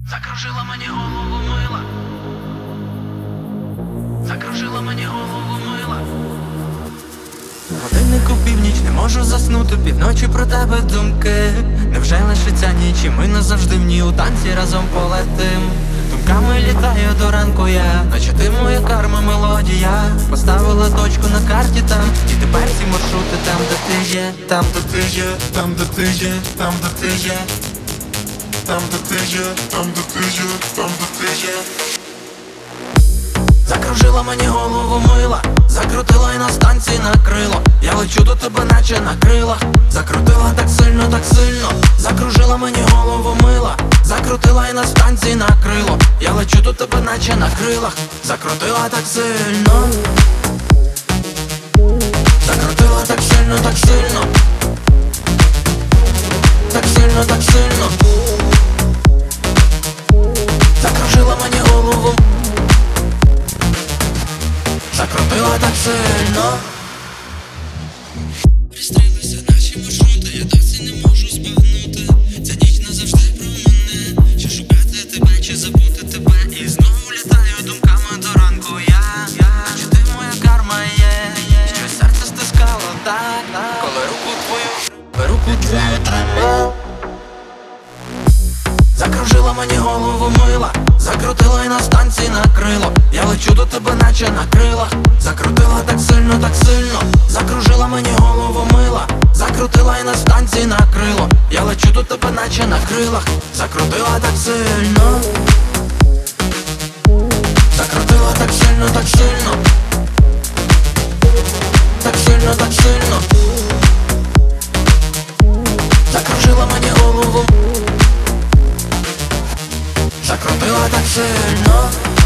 Закружила мені голову мила. Закружила мені голову мила. Годиннику північ, не можу заснути, півночі про тебе думки. Невже лишиться ніч, і ми назавжди в ній у танці разом полетим. Думками літаю до ранку я, наче ти моя карма, мелодія. Поставила точку на карті там, і тепер ці маршрути там, де ти є. Там, де ти є, там, де ти є, там, де ти є. Там, де ти є, там, де ти є, там, де ти є. Закружила мені голову мила. Закрутила і на станції накрило. Я лечу до тебе, наче на крилах. Закрутила так сильно, так сильно. Закружила мені голову мила. Закрутила і на станції накрило. Я лечу до тебе, наче на крилах. Закрутила так сильно. Закрутила так сильно, так сильно. Так сильно, так сильно. Закружила мені голову. Закрутила так сильно. Пристрілися наші маршрути, я досі не можу збагнути. Ця ніч назавжди про мене. Чи шукати тебе, чи забути тебе. І знову літаю думками до ранку я. Чи ти моя карма є, що серце стискало так, коли руку твою тримав. Закружила мені голову мила. Закрутила і на станції накрило. Я лечу до тебе, наче на крилах. Закрутила так сильно, так сильно. Закружила мені голову мила. Закрутила і на станції накрило. Я лечу до тебе, наче на крилах. Закрутила так сильно. Закрутила так сильно, так сильно. Так сильно, так сильно. Закружила мені голову. Закрутила так сильно.